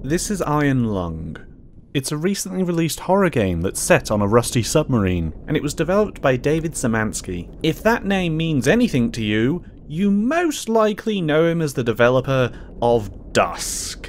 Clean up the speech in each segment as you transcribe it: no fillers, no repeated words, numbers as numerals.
This is Iron Lung. It's a recently released horror game that's set on a rusty submarine, and it was developed by David Szymanski. If that name means anything to you, you most likely know him as the developer of Dusk.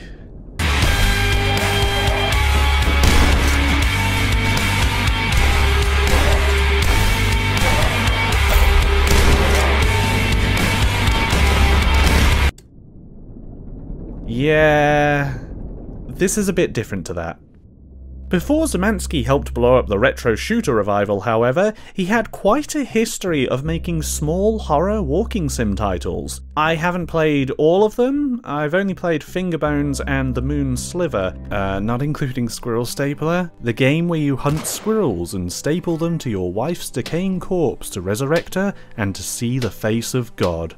Yeah, this is a bit different to that. Before Szymanski helped blow up the retro shooter revival, however, he had quite a history of making small horror walking sim titles. I haven't played all of them. I've only played Fingerbones and The Moon Sliver, not including Squirrel Stapler, the game where you hunt squirrels and staple them to your wife's decaying corpse to resurrect her and to see the face of God.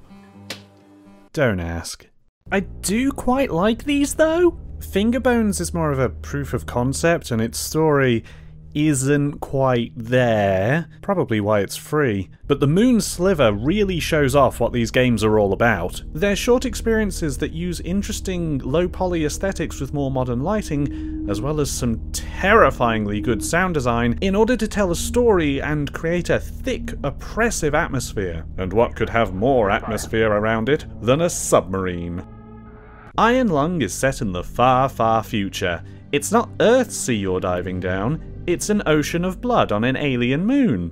Don't ask. I do quite like these though. Fingerbones is more of a proof of concept and its story isn't quite there, probably why it's free. But The Moon Sliver really shows off what these games are all about. They're short experiences that use interesting low-poly aesthetics with more modern lighting, as well as some terrifyingly good sound design, in order to tell a story and create a thick, oppressive atmosphere. And what could have more atmosphere around it than a submarine? Iron Lung is set in the far, far future. It's not Earth's sea you're diving down, it's an ocean of blood on an alien moon.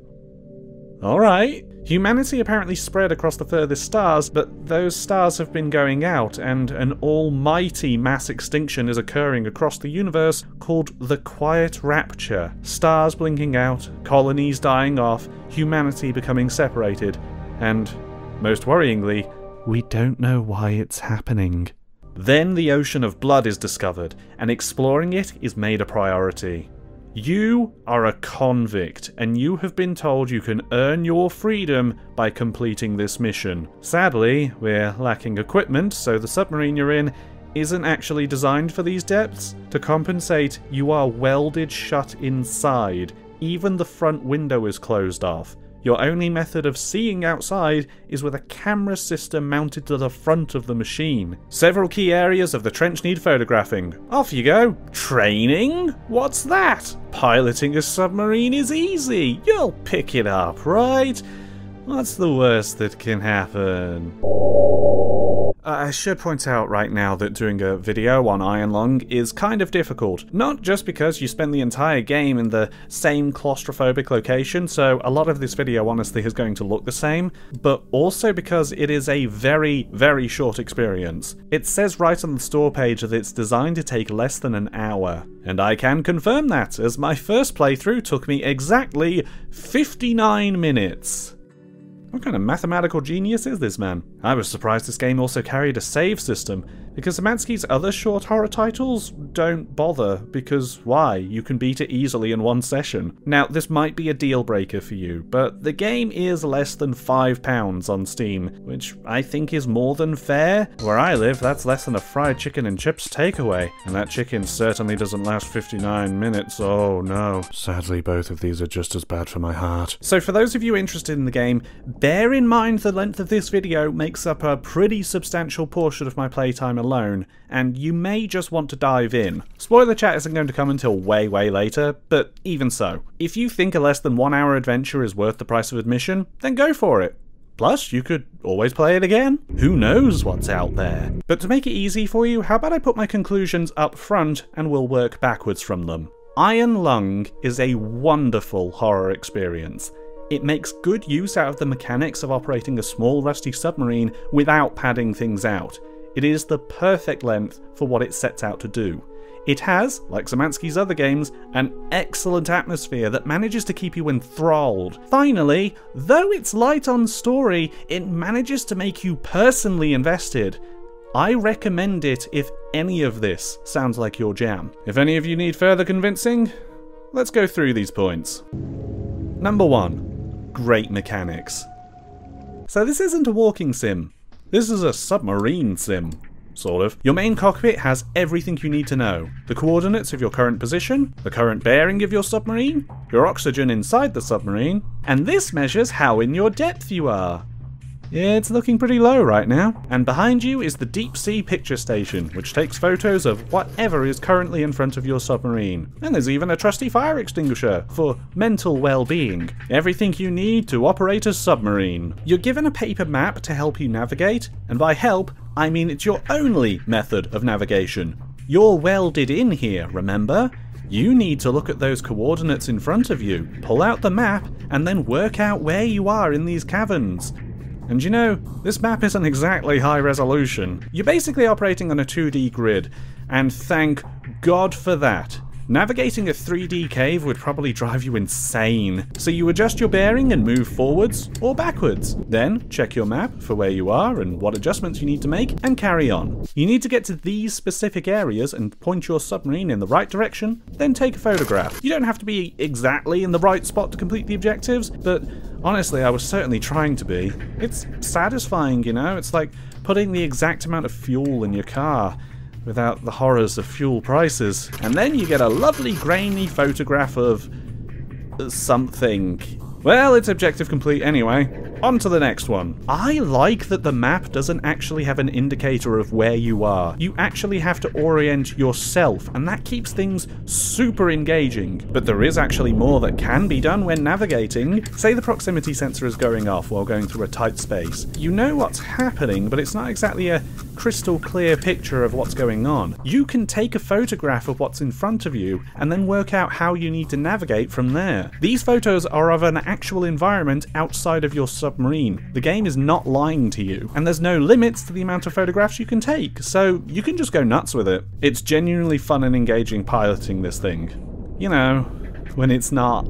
Alright. Humanity apparently spread across the furthest stars, but those stars have been going out, and an almighty mass extinction is occurring across the universe called the Quiet Rapture. Stars blinking out, colonies dying off, humanity becoming separated, and, most worryingly, we don't know why it's happening. Then the ocean of blood is discovered, and exploring it is made a priority. You are a convict, and you have been told you can earn your freedom by completing this mission. Sadly, we're lacking equipment, so the submarine you're in isn't actually designed for these depths. To compensate, you are welded shut inside. Even the front window is closed off. Your only method of seeing outside is with a camera system mounted to the front of the machine. Several key areas of the trench need photographing. Off you go. Training? What's that? Piloting a submarine is easy. You'll pick it up, right? What's the worst that can happen? I should point out right now that doing a video on Iron Lung is kind of difficult. Not just because you spend the entire game in the same claustrophobic location, so a lot of this video honestly is going to look the same, but also because it is a very, very short experience. It says right on the store page that it's designed to take less than an hour. And I can confirm that, as my first playthrough took me exactly 59 minutes. What kind of mathematical genius is this man? I was surprised this game also carried a save system, because Szymanski's other short horror titles don't bother, because why? You can beat it easily in one session. Now, this might be a deal breaker for you, but the game is less than £5 on Steam, which I think is more than fair. Where I live, that's less than a fried chicken and chips takeaway, and that chicken certainly doesn't last 59 minutes, oh no. Sadly, both of these are just as bad for my heart. So for those of you interested in the game, bear in mind the length of this video makes up a pretty substantial portion of my playtime alone, and you may just want to dive in. Spoiler chat isn't going to come until way, way later, but even so. If you think a less than 1 hour adventure is worth the price of admission, then go for it. Plus, you could always play it again. Who knows what's out there? But to make it easy for you, how about I put my conclusions up front and we'll work backwards from them. Iron Lung is a wonderful horror experience. It makes good use out of the mechanics of operating a small rusty submarine without padding things out. It is the perfect length for what it sets out to do. It has, like Szymanski's other games, an excellent atmosphere that manages to keep you enthralled. Finally, though it's light on story, it manages to make you personally invested. I recommend it if any of this sounds like your jam. If any of you need further convincing, let's go through these points. Number 1. Great mechanics. So this isn't a walking sim. This is a submarine sim. Sort of. Your main cockpit has everything you need to know. The coordinates of your current position, the current bearing of your submarine, your oxygen inside the submarine, and this measures how in your depth you are. It's looking pretty low right now. And behind you is the Deep Sea Picture Station, which takes photos of whatever is currently in front of your submarine. And there's even a trusty fire extinguisher for mental well-being. Everything you need to operate a submarine. You're given a paper map to help you navigate, and by help, I mean it's your only method of navigation. You're welded in here, remember? You need to look at those coordinates in front of you, pull out the map, and then work out where you are in these caverns. And you know, this map isn't exactly high resolution. You're basically operating on a 2D grid, and thank God for that. Navigating a 3D cave would probably drive you insane. So you adjust your bearing and move forwards or backwards. Then check your map for where you are and what adjustments you need to make, and carry on. You need to get to these specific areas and point your submarine in the right direction, then take a photograph. You don't have to be exactly in the right spot to complete the objectives, but honestly, I was certainly trying to be. It's satisfying, you know? It's like putting the exact amount of fuel in your car without the horrors of fuel prices. And then you get a lovely grainy photograph of something. Well, it's objective complete anyway. On to the next one. I like that the map doesn't actually have an indicator of where you are. You actually have to orient yourself, and that keeps things super engaging. But there is actually more that can be done when navigating. Say the proximity sensor is going off while going through a tight space. You know what's happening, but it's not exactly a crystal clear picture of what's going on. You can take a photograph of what's in front of you and then work out how you need to navigate from there. These photos are of an actual environment outside of your submarine. The game is not lying to you, and there's no limits to the amount of photographs you can take, so you can just go nuts with it. It's genuinely fun and engaging piloting this thing. You know, when it's not.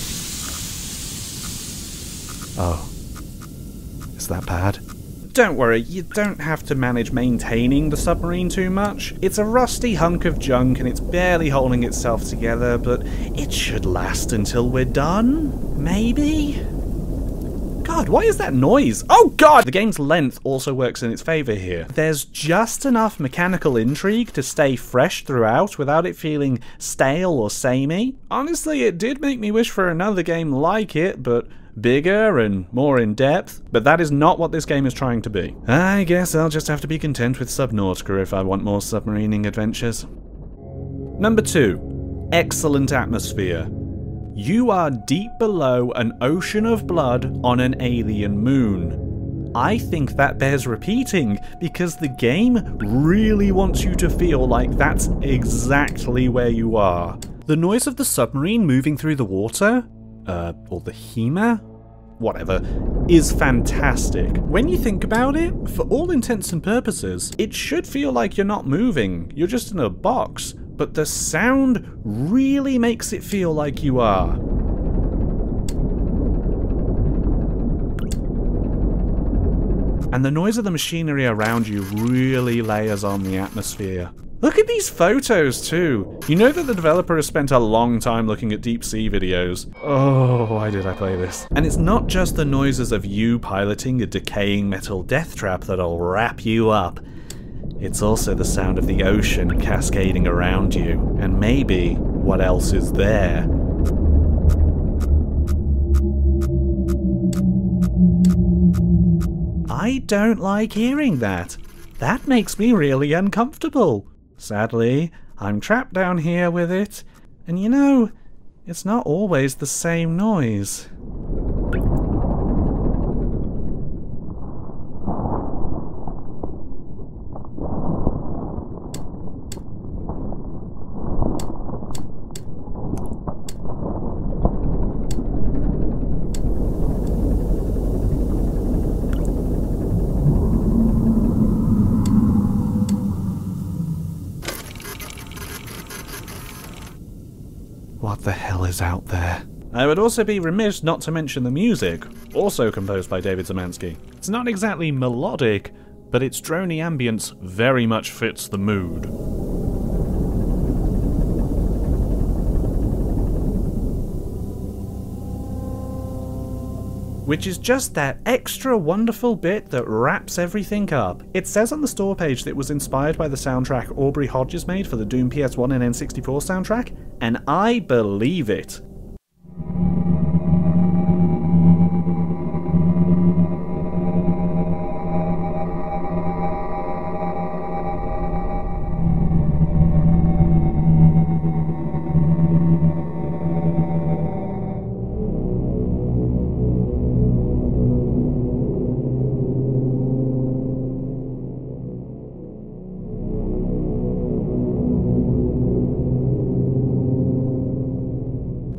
Oh. Is that bad? Don't worry, you don't have to manage maintaining the submarine too much. It's a rusty hunk of junk and it's barely holding itself together, but it should last until we're done? Maybe? God, why is that noise? Oh God! The game's length also works in its favour here. There's just enough mechanical intrigue to stay fresh throughout without it feeling stale or samey. Honestly, it did make me wish for another game like it, but bigger and more in-depth, but that is not what this game is trying to be. I guess I'll just have to be content with Subnautica if I want more submarining adventures. Number 2. Excellent atmosphere. You are deep below an ocean of blood on an alien moon. I think that bears repeating, because the game really wants you to feel like that's exactly where you are. The noise of the submarine moving through the water, or the HEMA? Whatever, is fantastic. When you think about it, for all intents and purposes, it should feel like you're not moving, you're just in a box, but the sound really makes it feel like you are. And the noise of the machinery around you really layers on the atmosphere. Look at these photos too. You know that the developer has spent a long time looking at deep sea videos. Oh, why did I play this? And it's not just the noises of you piloting a decaying metal death trap that'll wrap you up. It's also the sound of the ocean cascading around you, and maybe what else is there. I don't like hearing that. That makes me really uncomfortable. Sadly, I'm trapped down here with it, and you know, it's not always the same noise. What the hell is out there? I would also be remiss not to mention the music, also composed by David Szymanski. It's not exactly melodic, but its droney ambience very much fits the mood. Which is just that extra wonderful bit that wraps everything up. It says on the store page that it was inspired by the soundtrack Aubrey Hodges made for the Doom PS1 and N64 soundtrack, and I believe it.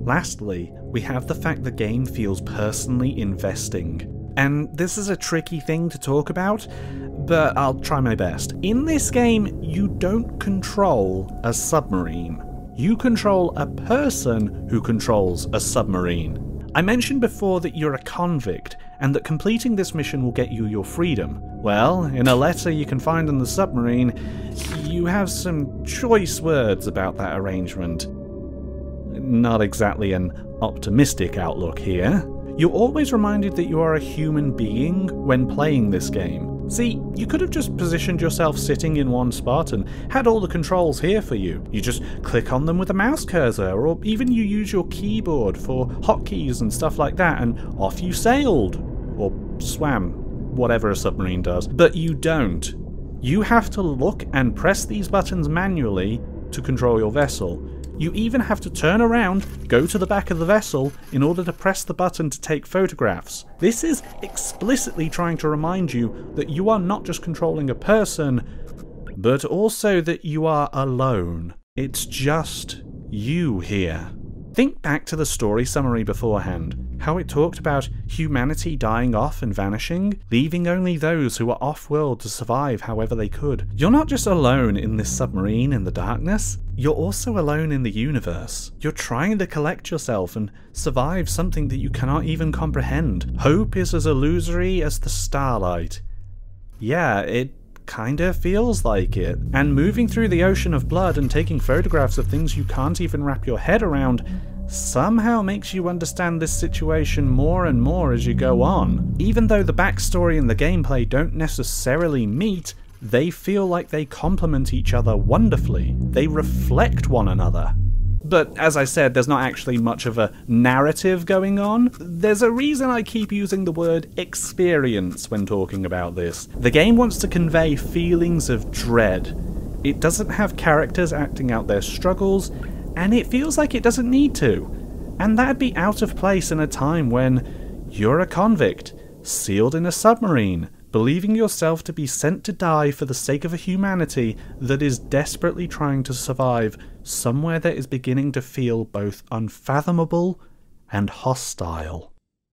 Lastly, we have the fact the game feels personally investing. And this is a tricky thing to talk about, but I'll try my best. In this game, you don't control a submarine. You control a person who controls a submarine. I mentioned before that you're a convict, and that completing this mission will get you your freedom. Well, in a letter you can find on the submarine, you have some choice words about that arrangement. Not exactly an optimistic outlook here. You're always reminded that you are a human being when playing this game. See, you could have just positioned yourself sitting in one spot and had all the controls here for you. You just click on them with a mouse cursor, or even you use your keyboard for hotkeys and stuff like that, and off you sailed. Or swam, whatever a submarine does. But you don't. You have to look and press these buttons manually to control your vessel. You even have to turn around, go to the back of the vessel, in order to press the button to take photographs. This is explicitly trying to remind you that you are not just controlling a person, but also that you are alone. It's just you here. Think back to the story summary beforehand, how it talked about humanity dying off and vanishing, leaving only those who were off-world to survive however they could. You're not just alone in this submarine in the darkness, you're also alone in the universe. You're trying to collect yourself and survive something that you cannot even comprehend. Hope is as illusory as the starlight. Yeah, it kinda feels like it. And moving through the ocean of blood and taking photographs of things you can't even wrap your head around somehow makes you understand this situation more and more as you go on. Even though the backstory and the gameplay don't necessarily meet, they feel like they complement each other wonderfully. They reflect one another. But as I said, there's not actually much of a narrative going on. There's a reason I keep using the word experience when talking about this. The game wants to convey feelings of dread. It doesn't have characters acting out their struggles, and it feels like it doesn't need to. And that'd be out of place in a time when you're a convict, sealed in a submarine, believing yourself to be sent to die for the sake of a humanity that is desperately trying to survive somewhere that is beginning to feel both unfathomable and hostile.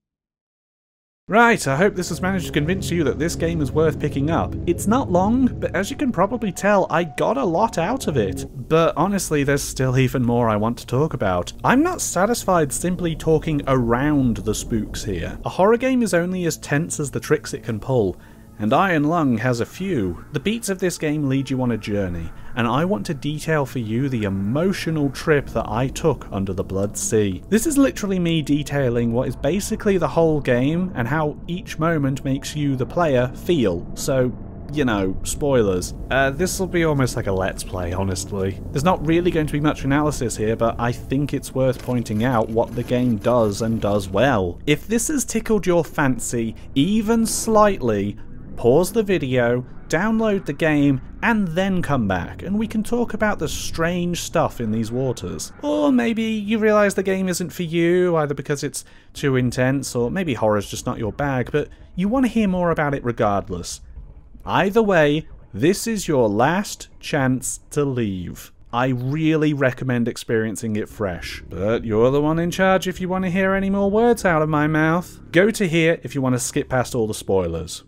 Right, I hope this has managed to convince you that this game is worth picking up. It's not long, but as you can probably tell, I got a lot out of it. But honestly, there's still even more I want to talk about. I'm not satisfied simply talking around the spooks here. A horror game is only as tense as the tricks it can pull, and Iron Lung has a few. The beats of this game lead you on a journey, and I want to detail for you the emotional trip that I took under the Blood Sea. This is literally me detailing what is basically the whole game and how each moment makes you, the player, feel. So, you know, spoilers. This will be almost like a let's play, honestly. There's not really going to be much analysis here, but I think it's worth pointing out what the game does and does well. If this has tickled your fancy, even slightly, pause the video, download the game, and then come back, and we can talk about the strange stuff in these waters. Or maybe you realise the game isn't for you, either because it's too intense, or maybe horror's just not your bag, but you want to hear more about it regardless. Either way, this is your last chance to leave. I really recommend experiencing it fresh. But you're the one in charge if you want to hear any more words out of my mouth. Go to here if you want to skip past all the spoilers.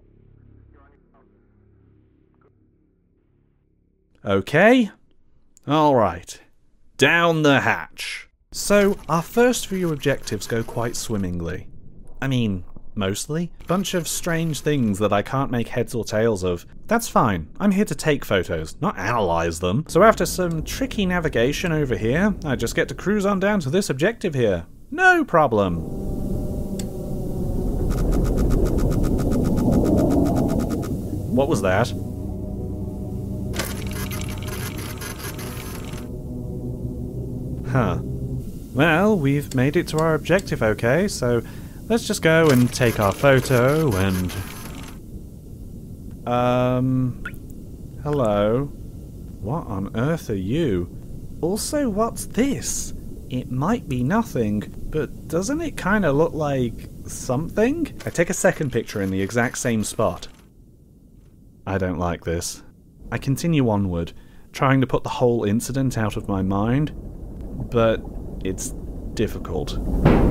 Okay? Alright. Down the hatch. So, our first few objectives go quite swimmingly. I mean, mostly. Bunch of strange things that I can't make heads or tails of. That's fine. I'm here to take photos, not analyze them. So after some tricky navigation over here, I just get to cruise on down to this objective here. No problem. What was that? Huh. Well, we've made it to our objective, okay, so let's just go and take our photo and... Hello? What on earth are you? Also, what's this? It might be nothing, but doesn't it kind of look like something? I take a second picture in the exact same spot. I don't like this. I continue onward, trying to put the whole incident out of my mind. But it's difficult.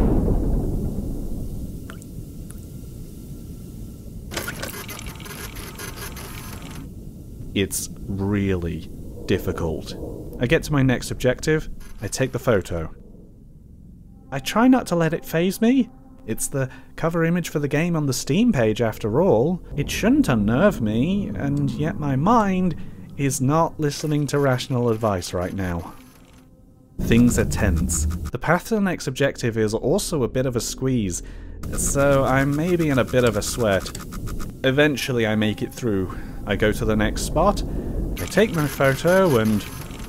It's really difficult. I get to my next objective, I take the photo. I try not to let it faze me. It's the cover image for the game on the Steam page after all. It shouldn't unnerve me, and yet my mind is not listening to rational advice right now. Things are tense. The path to the next objective is also a bit of a squeeze, so I'm maybe in a bit of a sweat. Eventually I make it through. I go to the next spot, I take my photo, and...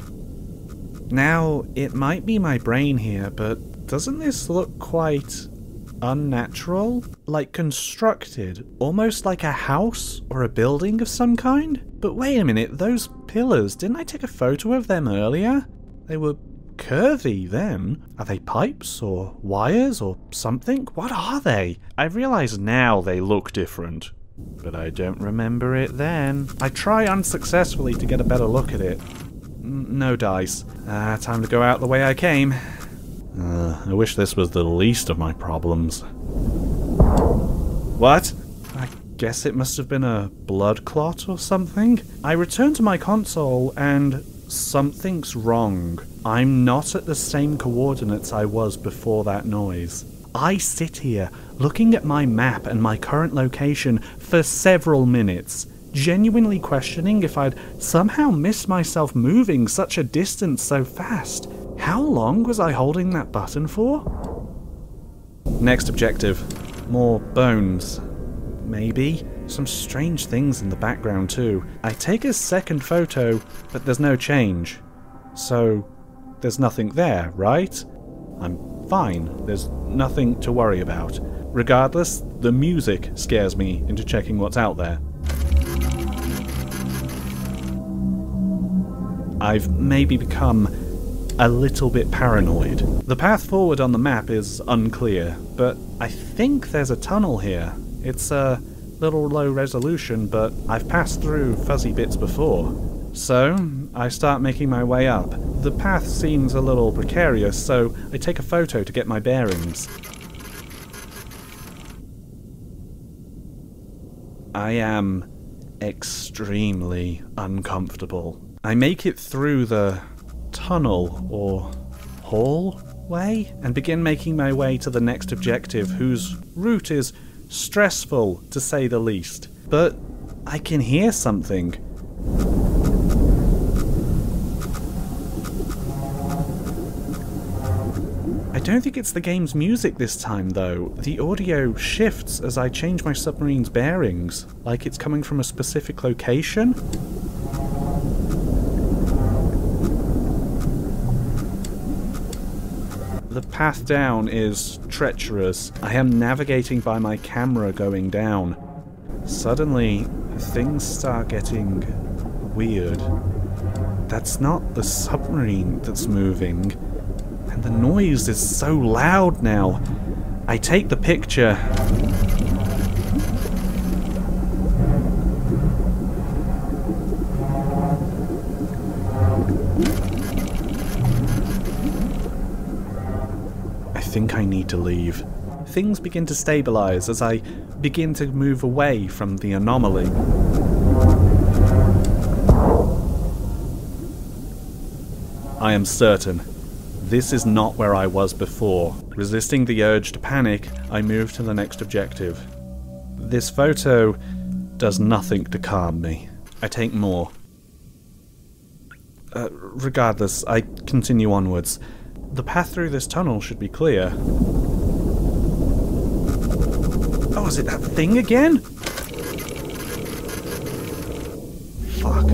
Now, it might be my brain here, but doesn't this look quite unnatural? Like constructed, almost like a house or a building of some kind? But wait a minute, those pillars, didn't I take a photo of them earlier? They were curvy then. Are they pipes or wires or something? What are they? I realise now they look different, but I don't remember it then. I try unsuccessfully to get a better look at it. No dice. Time to go out the way I came. I wish this was the least of my problems. What? I guess it must have been a blood clot or something. I return to my console and something's wrong. I'm not at the same coordinates I was before that noise. I sit here looking at my map and my current location for several minutes, genuinely questioning if I'd somehow missed myself moving such a distance so fast. How long was I holding that button for? Next objective. More bones. Maybe. Some strange things in the background too. I take a second photo, but there's no change. So, there's nothing there, right? I'm fine. There's nothing to worry about. Regardless, the music scares me into checking what's out there. I've maybe become a little bit paranoid. The path forward on the map is unclear, but I think there's a tunnel here. It's a little low resolution, but I've passed through fuzzy bits before. So, I start making my way up. The path seems a little precarious, so I take a photo to get my bearings. I am extremely uncomfortable. I make it through the tunnel or hallway and begin making my way to the next objective, whose route is stressful to say the least. But I can hear something. I don't think it's the game's music this time though. The audio shifts as I change my submarine's bearings, like it's coming from a specific location. The path down is treacherous. I am navigating by my camera going down. Suddenly, things start getting weird. That's not the submarine that's moving, and the noise is so loud now. I take the picture. I think I need to leave. Things begin to stabilize as I begin to move away from the anomaly. I am certain this is not where I was before. Resisting the urge to panic, I move to the next objective. This photo does nothing to calm me. I take more. Regardless, I continue onwards. The path through this tunnel should be clear. Oh, is it that thing again? Fuck.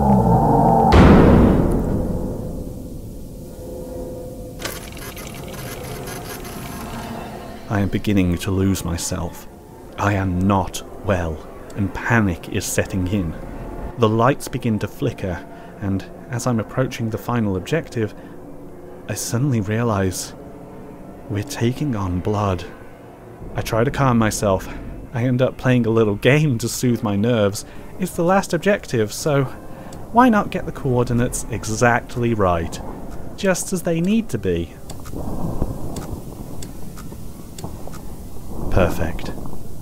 I am beginning to lose myself. I am not well, and panic is setting in. The lights begin to flicker, and as I'm approaching the final objective, I suddenly realize we're taking on blood. I try to calm myself. I end up playing a little game to soothe my nerves. It's the last objective, so why not get the coordinates exactly right? Just as they need to be. Perfect.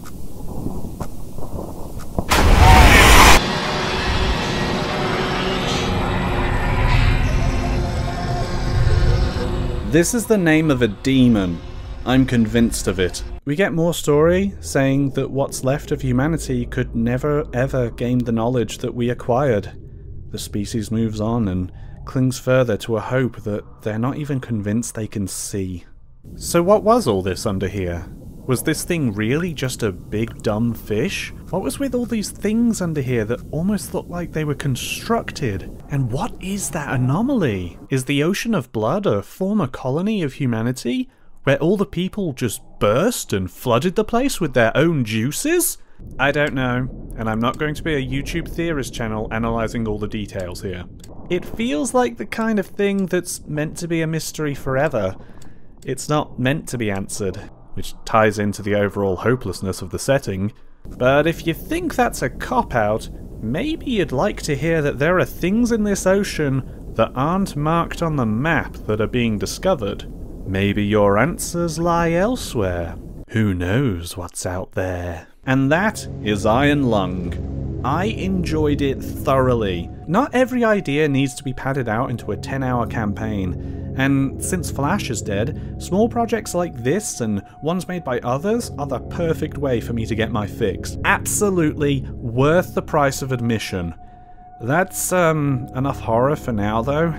This is the name of a demon. I'm convinced of it. We get more story saying that what's left of humanity could never ever gain the knowledge that we acquired. The species moves on and clings further to a hope that they're not even convinced they can see. So what was all this under here? Was this thing really just a big dumb fish? What was with all these things under here that almost looked like they were constructed? And what is that anomaly? Is the Ocean of Blood a former colony of humanity, where all the people just burst and flooded the place with their own juices? I don't know, and I'm not going to be a YouTube theorist channel analysing all the details here. It feels like the kind of thing that's meant to be a mystery forever. It's not meant to be answered, which ties into the overall hopelessness of the setting. But if you think that's a cop-out, maybe you'd like to hear that there are things in this ocean that aren't marked on the map that are being discovered. Maybe your answers lie elsewhere. Who knows what's out there? And that is Iron Lung. I enjoyed it thoroughly. Not every idea needs to be padded out into a 10-hour campaign. And since Flash is dead, small projects like this and ones made by others are the perfect way for me to get my fix. Absolutely worth the price of admission. That's enough horror for now though.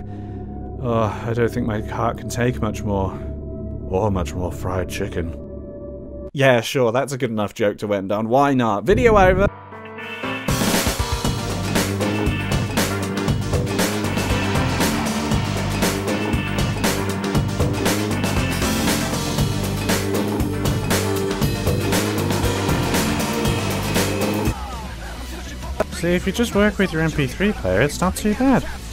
Oh, I don't think my heart can take much more. Or much more fried chicken. Yeah, sure, that's a good enough joke to end on. Why not? Video over! See, if you just work with your MP3 player, it's not too bad.